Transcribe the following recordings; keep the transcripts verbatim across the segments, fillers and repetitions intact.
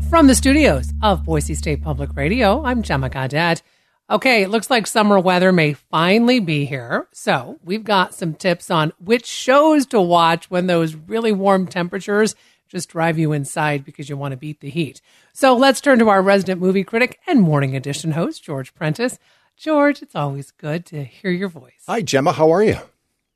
From the studios of Boise State Public Radio, I'm Gemma Gadet. Okay, it looks like summer weather may finally be here. So we've got some tips on which shows to watch when those really warm temperatures just drive you inside because you want to beat the heat. So let's turn to our resident movie critic and Morning Edition host, George Prentice. George, it's always good to hear your voice. Hi, Gemma. How are you?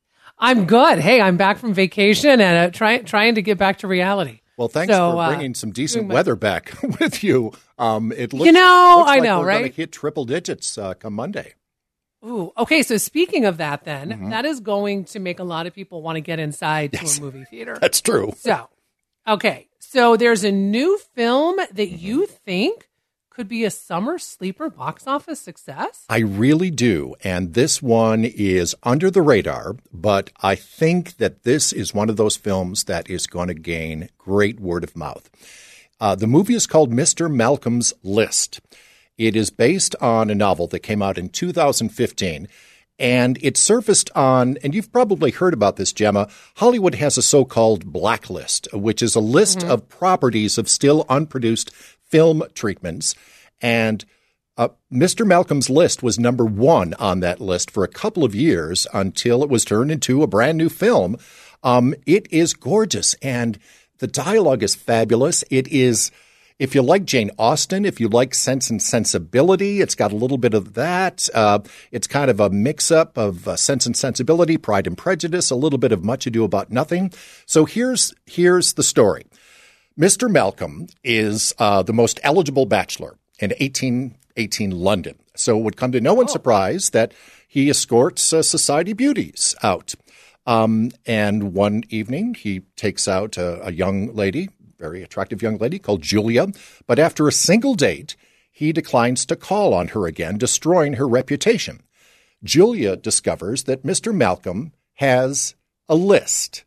I'm good. Hey, I'm back from vacation and uh, try, trying to get back to reality. Well, thanks so, for uh, bringing some decent weather back with you. Um, it looks, you know, looks I like know, we're right? going to hit triple digits uh, come Monday. Ooh, okay. So speaking of that, then Mm-hmm. that is going to make a lot of people want to get inside Yes. to a movie theater. That's true. So, okay. So there's a new film that Mm-hmm. you think could be a summer sleeper box office success? I really do. And this one is under the radar, but I think that this is one of those films that is going to gain great word of mouth. Uh, the movie is called Mister Malcolm's List. It is based on a novel that came out in two thousand fifteen. And it surfaced on, and you've probably heard about this, Gemma, Hollywood has a so-called blacklist, which is a list mm-hmm. of properties of still unproduced film treatments. And uh, Mister Malcolm's List was number one on that list for a couple of years until it was turned into a brand new film. Um, it is gorgeous, and the dialogue is fabulous. It is, if you like Jane Austen, if you like Sense and Sensibility, it's got a little bit of that. Uh, it's kind of a mix-up of uh, Sense and Sensibility, Pride and Prejudice, a little bit of Much Ado About Nothing. So here's here's the story. Mister Malcolm is uh, the most eligible bachelor in eighteen eighteen London. So it would come to no one's oh. surprise that he escorts uh, society beauties out. Um, and one evening he takes out a, a young lady, very attractive young lady called Julia. But after a single date, he declines to call on her again, destroying her reputation. Julia discovers that Mister Malcolm has a list.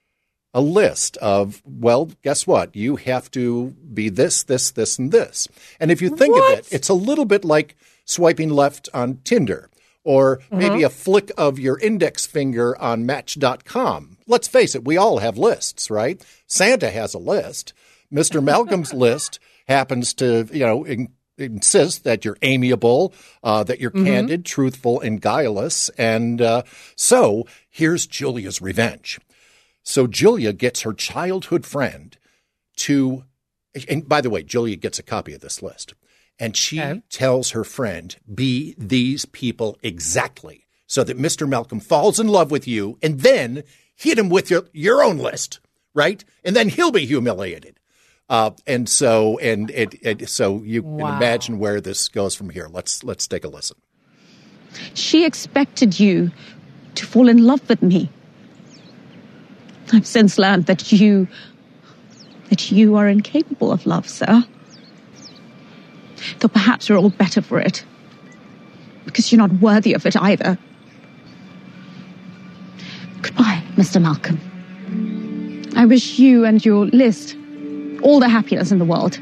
A list of, well, guess what? You have to be this, this, this, and this. And if you think what? of it, it's a little bit like swiping left on Tinder or mm-hmm. maybe a flick of your index finger on Match dot com. Let's face it, we all have lists, right? Santa has a list. Mister Malcolm's list happens to, you know, in, insist that you're amiable, uh, that you're mm-hmm. candid, truthful, and guileless. And uh, so here's Julia's revenge. So Julia gets her childhood friend to, and by the way, Julia gets a copy of this list, and she okay. tells her friend, be these people exactly, so that Mister Malcolm falls in love with you, and then hit him with your, your own list, right? And then he'll be humiliated. Uh, and so, and it, it, so you wow. can imagine where this goes from here. Let's let's take a listen. She expected you to fall in love with me. I've since learned that you, that you are incapable of love, sir. Though perhaps you're all better for it. Because you're not worthy of it either. Goodbye, Mister Malcolm. I wish you and your list all the happiness in the world.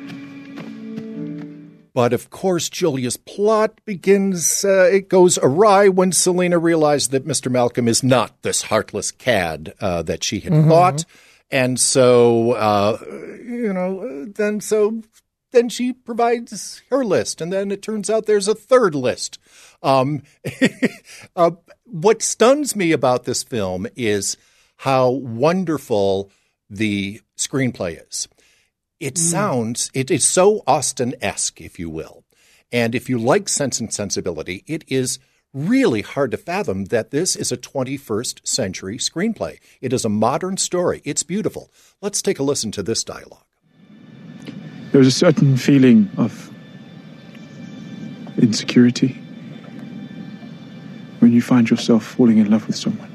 But, of course, Julia's plot begins, uh, it goes awry when Selena realized that Mister Malcolm is not this heartless cad uh, that she had mm-hmm. thought. And so, uh, you know, then so then she provides her list. And then it turns out there's a third list. Um, uh, what stuns me about this film is how wonderful the screenplay is. It sounds, it is so Austen-esque, if you will. And if you like Sense and Sensibility, it is really hard to fathom that this is a twenty-first century screenplay. It is a modern story. It's beautiful. Let's take a listen to this dialogue. There's a certain feeling of insecurity when you find yourself falling in love with someone.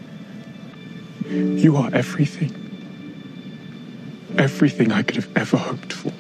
You are everything. Everything I could have ever hoped for.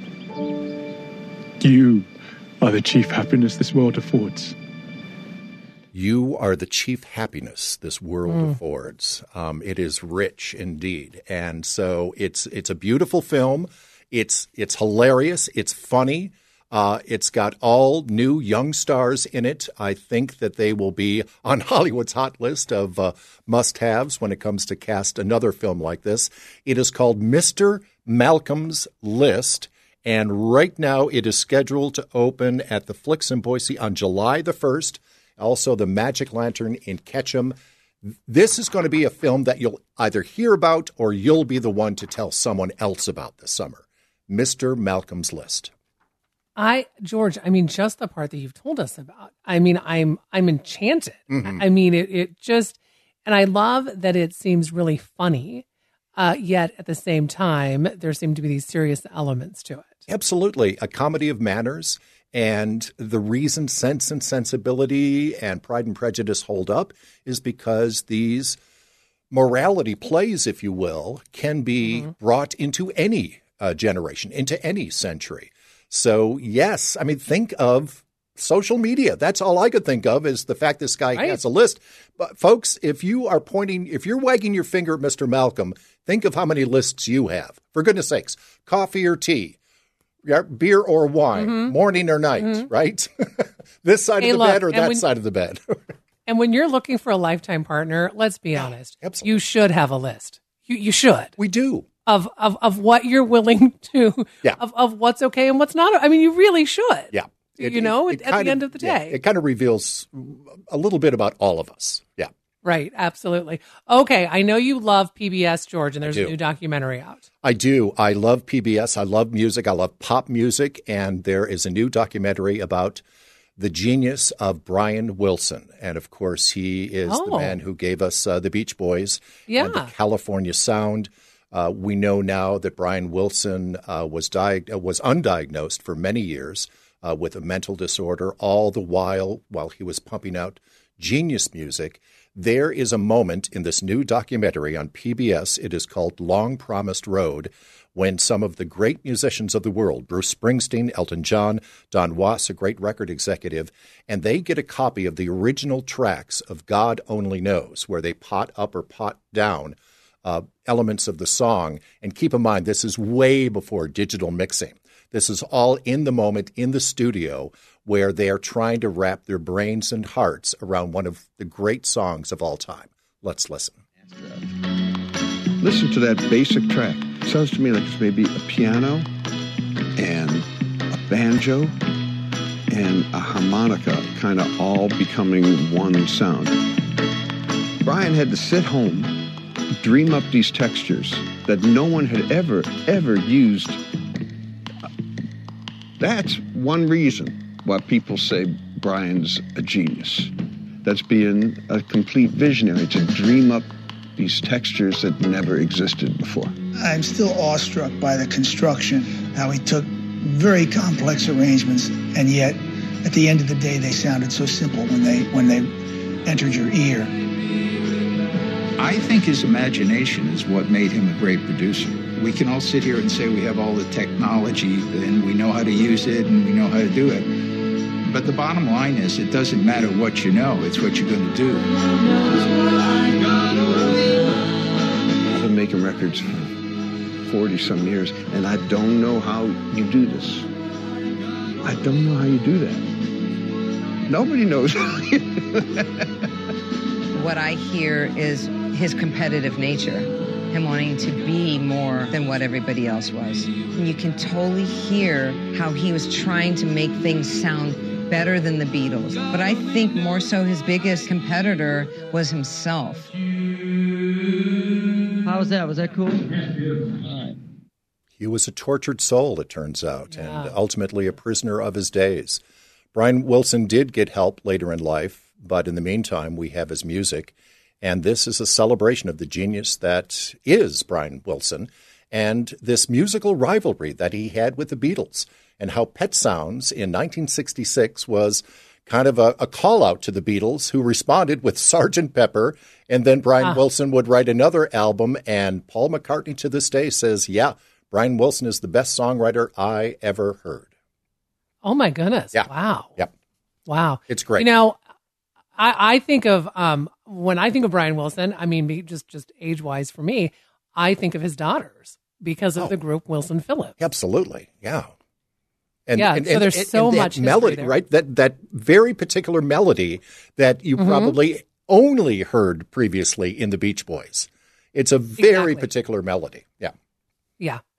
You are the chief happiness this world affords. You are the chief happiness this world mm. affords. Um, it is rich indeed. And so it's it's a beautiful film. It's it's hilarious. It's funny. Uh, it's got all new young stars in it. I think that they will be on Hollywood's hot list of uh, must-haves when it comes to cast another film like this. It is called Mister Malcolm's List, And right now it is scheduled to open at the Flicks in Boise on July the first. Also the Magic Lantern in Ketchum. This is going to be a film that you'll either hear about or you'll be the one to tell someone else about this summer. Mister Malcolm's List. I, George, I mean, just the part that you've told us about. I mean, I'm I'm enchanted. Mm-hmm. I mean, it, it just, and I love that it seems really funny, uh, yet at the same time, there seem to be these serious elements to it. Absolutely. A comedy of manners. And the reason Sense and Sensibility and Pride and Prejudice hold up is because these morality plays, if you will, can be mm-hmm. brought into any uh, generation, into any century. So, yes, I mean, think of social media. That's all I could think of is the fact this guy right. has a list. But folks, if you are pointing, if you're wagging your finger at Mister Malcolm, think of how many lists you have. For goodness sakes, coffee or tea. Beer or wine, mm-hmm. morning or night, mm-hmm. right? This side hey, of the look, bed or that when, side of the bed. And when you're looking for a lifetime partner, let's be honest, Absolutely. You should have a list. You you should. We do. Of of of what you're willing to, yeah. of, of what's okay and what's not. I mean, you really should. Yeah. It, you know, it, it at the of, end of the day. Yeah, it kind of reveals a little bit about all of us. Yeah. Right. Absolutely. Okay. I know you love P B S, George, and there's a new documentary out. I do. I love P B S. I love music. I love pop music. And there is a new documentary about the genius of Brian Wilson. And, of course, he is oh. the man who gave us uh, the Beach Boys yeah. and the California Sound. Uh, we know now that Brian Wilson uh, was, di- was undiagnosed for many years uh, with a mental disorder, all the while while he was pumping out genius music. There is a moment in this new documentary on P B S, it is called Long Promised Road, when some of the great musicians of the world, Bruce Springsteen, Elton John, Don Was, a great record executive, and they get a copy of the original tracks of God Only Knows, where they pot up or pot down uh, elements of the song. And keep in mind, this is way before digital mixing. This is all in the moment, in the studio, where they are trying to wrap their brains and hearts around one of the great songs of all time. Let's listen. Listen to that basic track. It sounds to me like it's maybe a piano and a banjo and a harmonica kind of all becoming one sound. Brian had to sit home, dream up these textures that no one had ever, ever used. That's one reason why people say Brian's a genius. That's being a complete visionary, to dream up these textures that never existed before. I'm still awestruck by the construction, how he took very complex arrangements, and yet at the end of the day they sounded so simple when they when they entered your ear. I think his imagination is what made him a great producer. We can all sit here and say we have all the technology and we know how to use it and we know how to do it. But the bottom line is it doesn't matter what you know, it's what you're going to do. I've been making records for forty-some years, and I don't know how you do this. I don't know how you do that. Nobody knows how you do that. What I hear is his competitive nature, him wanting to be more than what everybody else was. And you can totally hear how he was trying to make things sound better than the Beatles. But I think more so his biggest competitor was himself. How was that? Was that cool? All right. He was a tortured soul, it turns out, yeah. and ultimately a prisoner of his days. Brian Wilson did get help later in life, but in the meantime, we have his music. And this is a celebration of the genius that is Brian Wilson and this musical rivalry that he had with the Beatles, and how Pet Sounds in nineteen sixty-six was kind of a, a call out to the Beatles, who responded with Sergeant Pepper. And then Brian ah. Wilson would write another album. And Paul McCartney to this day says, yeah, Brian Wilson is the best songwriter I ever heard. Oh, my goodness. Yeah. Wow. Yep. Wow. It's great. You know, I, I think of, um, when I think of Brian Wilson, I mean, just, just age-wise for me, I think of his daughters because of oh. the group Wilson Phillips. Absolutely. Yeah. And, yeah, and, so and, there's and, so and much that melody, there. right? That that very particular melody that you mm-hmm. probably only heard previously in the Beach Boys. It's a very exactly. particular melody. Yeah. Yeah.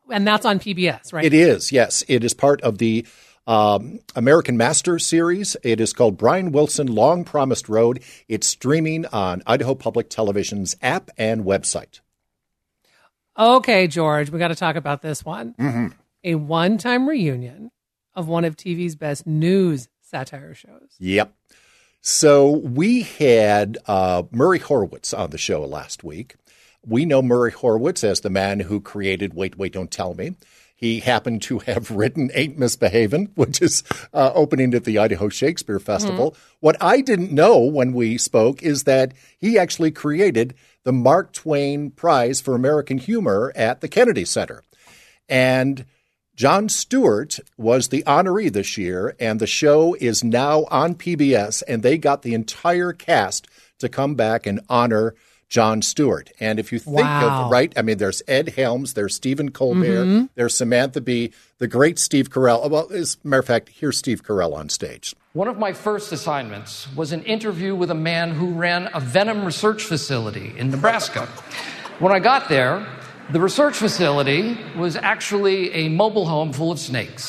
and that's on P B S, right? It is, yes. It is part of the um, American Masters series. It is called Brian Wilson, Long Promised Road. It's streaming on Idaho Public Television's app and website. Okay, George, we got to talk about this one. Mm-hmm. A one-time reunion of one of T V's best news satire shows. Yep. So we had uh, Murray Horowitz on the show last week. We know Murray Horowitz as the man who created Wait, Wait, Don't Tell Me. He happened to have written Ain't Misbehavin', which is uh, opening at the Idaho Shakespeare Festival. Mm-hmm. What I didn't know when we spoke is that he actually created the Mark Twain Prize for American Humor at the Kennedy Center. And Jon Stewart was the honoree this year, and the show is now on P B S, and they got the entire cast to come back and honor Jon Stewart. And if you think wow. of, right, I mean, there's Ed Helms, there's Stephen Colbert, mm-hmm. there's Samantha Bee, the great Steve Carell. Well, as a matter of fact, here's Steve Carell on stage. One of my first assignments was an interview with a man who ran a venom research facility in Nebraska. When I got there, the research facility was actually a mobile home full of snakes.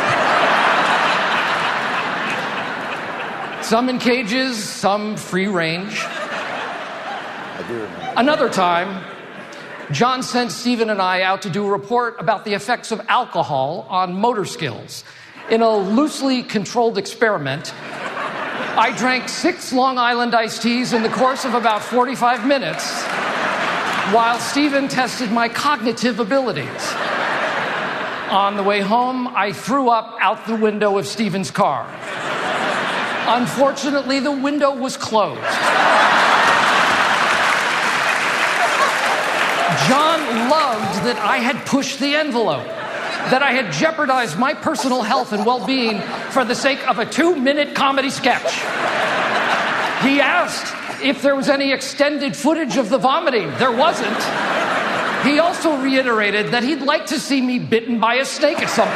Some in cages, some free range. Another time, John sent Stephen and I out to do a report about the effects of alcohol on motor skills. In a loosely controlled experiment, I drank six Long Island iced teas in the course of about forty-five minutes, while Stephen tested my cognitive abilities. On the way home, I threw up out the window of Stephen's car. Unfortunately, the window was closed. John loved that I had pushed the envelope, that I had jeopardized my personal health and well-being for the sake of a two-minute comedy sketch. He asked if there was any extended footage of the vomiting. There wasn't. He also reiterated that he'd like to see me bitten by a snake at some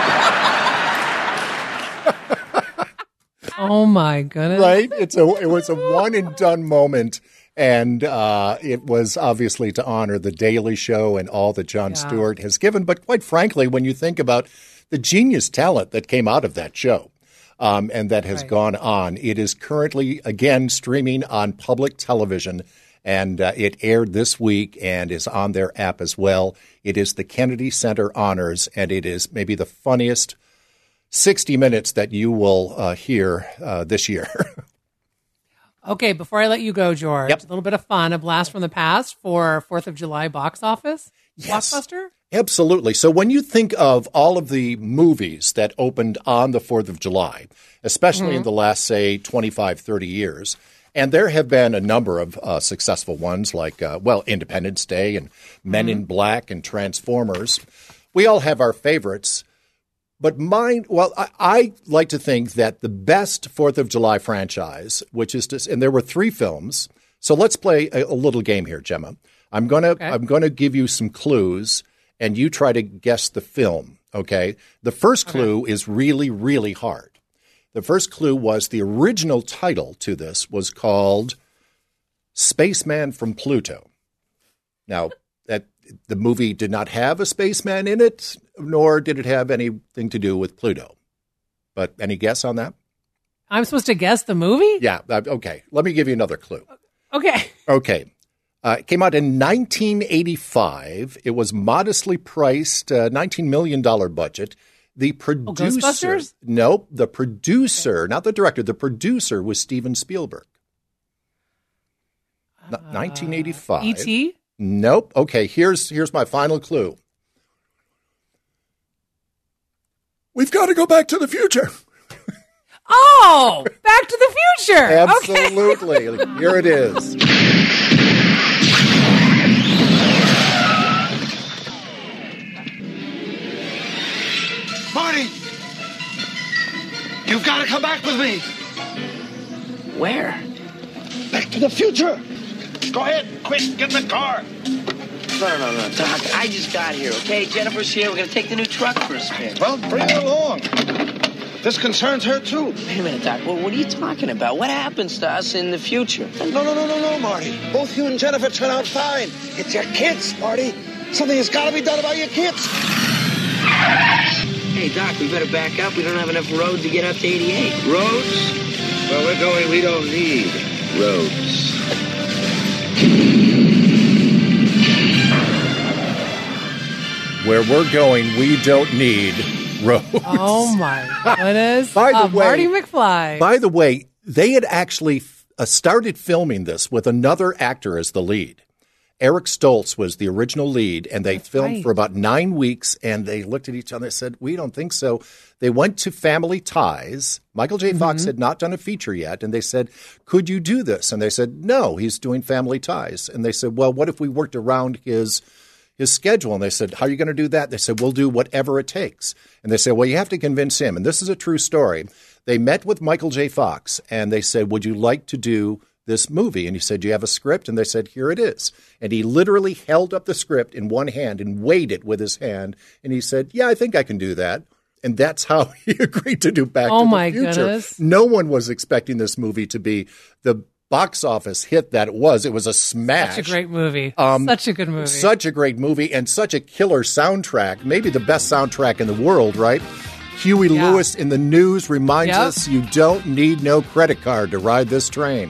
point. Oh, my goodness. Right? It's a, it was a one-and-done moment, and uh, it was obviously to honor The Daily Show and all that Jon yeah. Stewart has given. But quite frankly, when you think about the genius talent that came out of that show, Um, and that has right. gone on. It is currently, again, streaming on public television, and uh, it aired this week and is on their app as well. It is the Kennedy Center Honors, and it is maybe the funniest sixty minutes that you will uh, hear uh, this year. Okay, before I let you go, George, yep. a little bit of fun, a blast from the past for fourth of July box office. Yes. Blockbuster? Absolutely. So when you think of all of the movies that opened on the fourth of July, especially mm-hmm. in the last, say, twenty-five, thirty years, and there have been a number of uh, successful ones like, uh, well, Independence Day and Men mm-hmm. in Black and Transformers. We all have our favorites. But mine, well, I, I like to think that the best fourth of July franchise, which is to, and there were three films. So let's play a, a little game here, Gemma. I'm gonna okay. I'm gonna give you some clues, and you try to guess the film. Okay. The first clue okay. is really, really hard. The first clue was the original title to this was called Spaceman from Pluto. Now, that the movie did not have a spaceman in it, nor did it have anything to do with Pluto. But any guess on that? I'm supposed to guess the movie? Yeah. Okay. Let me give you another clue. Okay. Okay. Uh, it came out in nineteen eighty-five. It was modestly priced, uh, nineteen million dollars budget. The producer, oh, Ghostbusters? Nope, the producer, okay. not the director, the producer was Steven Spielberg. Uh, nineteen eighty-five. E T? Nope. Okay, here's here's my final clue. We've got to go back to the future. Oh, Back to the Future. Absolutely. Okay. Here it is. Marty, you've got to come back with me. Where? Back to the future. Go ahead, quick, get in the car. No, no, no, Doc, I just got here, okay? Jennifer's here. We're going to take the new truck for a spin. Well, bring her along. This concerns her, too. Wait a minute, Doc. Well, what are you talking about? What happens to us in the future? No, no, no, no, no, Marty. Both you and Jennifer turn out fine. It's your kids, Marty. Something has got to be done about your kids. Hey, Doc, we better back up. We don't have enough road to get up to eighty-eight. Roads? Well, we're going, we don't need roads. Where we're going, we don't need roads. Oh, my goodness. By the uh, way, Marty McFly. By the way, they had actually uh, started filming this with another actor as the lead. Eric Stoltz was the original lead, and they That's filmed right. for about nine weeks, and they looked at each other and said, we don't think so. They went to Family Ties. Michael J. Fox Mm-hmm. had not done a feature yet, and they said, could you do this? And they said, no, he's doing Family Ties. And they said, well, what if we worked around his his schedule? And they said, how are you going to do that? They said, we'll do whatever it takes. And they said, well, you have to convince him. And this is a true story. They met with Michael J. Fox, and they said, would you like to do this movie? And he said, do you have a script? And they said, here it is. And he literally held up the script in one hand and weighed it with his hand. And he said, yeah, I think I can do that. And that's how he agreed to do Back Oh, to the my Future. goodness. No one was expecting this movie to be the box office hit that it was. It was a smash. Such a great movie. Um, such a good movie. Such a great movie and such a killer soundtrack. Maybe the best soundtrack in the world, right? Huey Yeah. Lewis in the News reminds Yep. us you don't need no credit card to ride this train.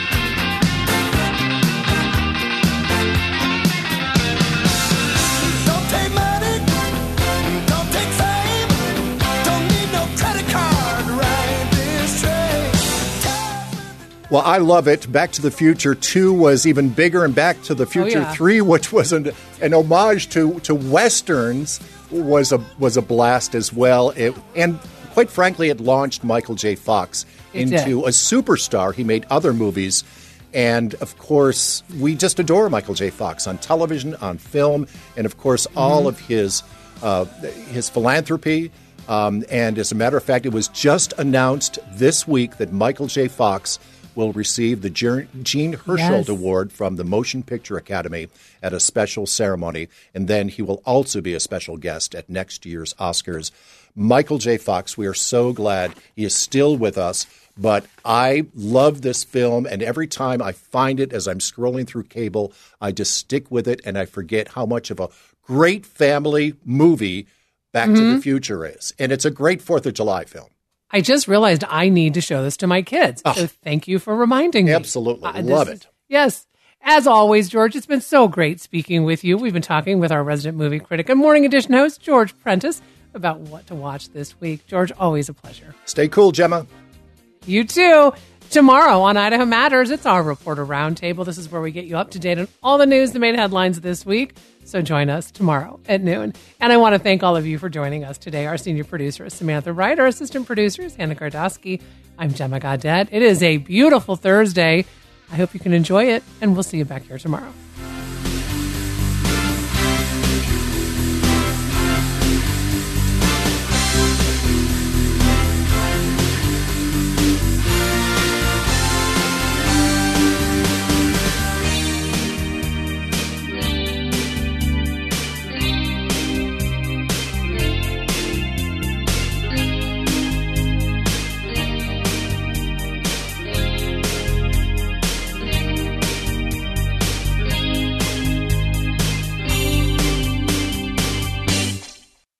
Don't take money, don't take fame, don't need no credit card to ride this train. Well, I love it. Back to the Future two was even bigger, and Back to the Future yeah. three, which was an, an homage to, to Westerns, was a was a blast as well. It, and quite frankly, it launched Michael J. Fox It into did. a superstar. He made other movies. And, of course, we just adore Michael J. Fox on television, on film, and, of course, all of his uh, his philanthropy. Um, and, as a matter of fact, it was just announced this week that Michael J. Fox will receive the Jer- Gene Herschel Yes. Award from the Motion Picture Academy at a special ceremony. And then he will also be a special guest at next year's Oscars. Michael J. Fox, we are so glad he is still with us. But I love this film, and every time I find it as I'm scrolling through cable, I just stick with it, and I forget how much of a great family movie Back to the Future is. And it's a great fourth of July film. I just realized I need to show this to my kids. So thank you for reminding me. Absolutely. Uh, this Love is- it. Yes. As always, George, it's been so great speaking with you. We've been talking with our resident movie critic and Morning Edition host, George Prentice, about what to watch this week. George, always a pleasure. Stay cool, Gemma. You too. Tomorrow on Idaho Matters, it's our Reporter Roundtable. This is where we get you up to date on all the news that made headlines this week. So join us tomorrow at noon. And I want to thank all of you for joining us today. Our senior producer is Samantha Wright. Our assistant producer is Hannah Gardowski. I'm Gemma Gaudette. It is a beautiful Thursday. I hope you can enjoy it, and we'll see you back here tomorrow.